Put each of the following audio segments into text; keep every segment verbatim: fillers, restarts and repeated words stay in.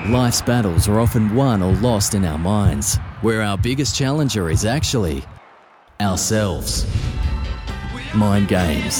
Life's battles are often won or lost in our minds, where our biggest challenger is actually ourselves. Mind Games.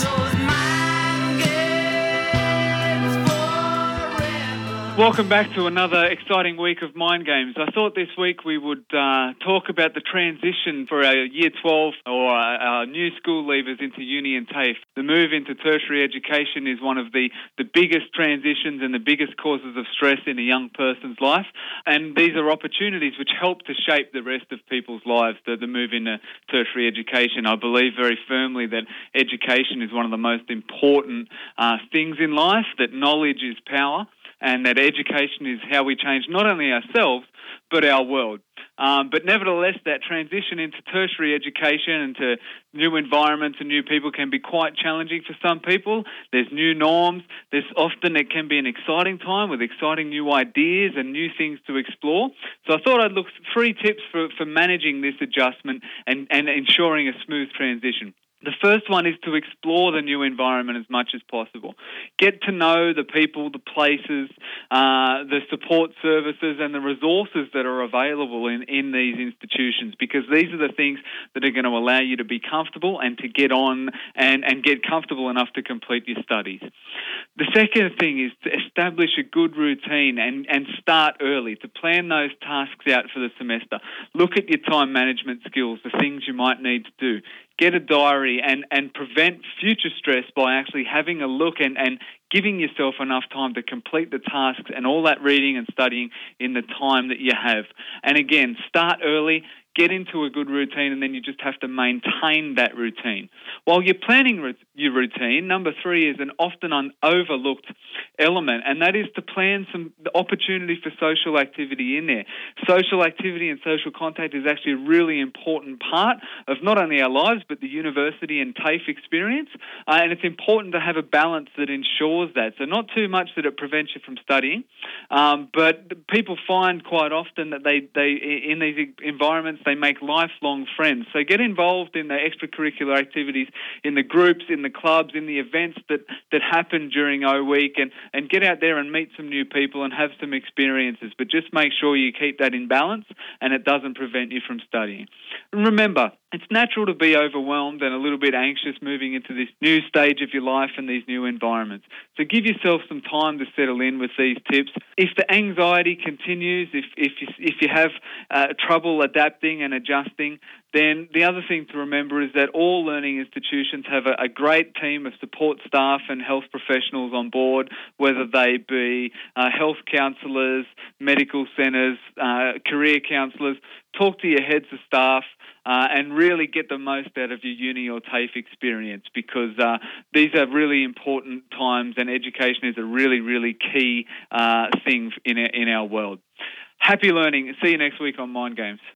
Welcome back to another exciting week of Mind Games. I thought this week we would uh, talk about the transition for our Year twelve or our, our new school leavers into uni and TAFE. The move into tertiary education is one of the, the biggest transitions and the biggest causes of stress in a young person's life. And these are opportunities which help to shape the rest of people's lives, the, the move into tertiary education. I believe very firmly that education is one of the most important uh, things in life, that knowledge is power, and that education is how we change not only ourselves, but our world. Um, but nevertheless, that transition into tertiary education and to new environments and new people can be quite challenging for some people. There's new norms. There's often it can be an exciting time with exciting new ideas and new things to explore. So I thought I'd look at three tips for, for managing this adjustment and, and ensuring a smooth transition. The first one is to explore the new environment as much as possible. Get to know the people, the places, uh, the support services and the resources that are available in, in these institutions, because these are the things that are going to allow you to be comfortable and to get on and, and get comfortable enough to complete your studies. The second thing is to establish a good routine and, and start early, to plan those tasks out for the semester. Look at your time management skills, the things you might need to do. Get a diary and, and prevent future stress by actually having a look and, and giving yourself enough time to complete the tasks and all that reading and studying in the time that you have. And again, start early, get into a good routine, and then you just have to maintain that routine. While you're planning r- your routine, number three is an often un- overlooked element, and that is to plan some opportunity for social activity in there. Social activity and social contact is actually a really important part of not only our lives, but the university and TAFE experience, uh, and it's important to have a balance that ensures that. So not too much that it prevents you from studying, um, but people find quite often that they, they in these environments, they make lifelong friends. So get involved in the extracurricular activities, in the groups, in the clubs, in the events that, that happen during O Week, and, and get out there and meet some new people and have some experiences. But just make sure you keep that in balance and it doesn't prevent you from studying. And remember, it's natural to be overwhelmed and a little bit anxious moving into this new stage of your life and these new environments. So give yourself some time to settle in with these tips. If the anxiety continues, if if you, if you have uh, trouble adapting and adjusting, then the other thing to remember is that all learning institutions have a, a great team of support staff and health professionals on board, whether they be uh, health counsellors, medical centres, uh, career counsellors. Talk to your heads of staff uh, and really get the most out of your uni or TAFE experience, because uh, these are really important times and education is a really, really key uh, thing in our, in our world. Happy learning. See you next week on Mind Games.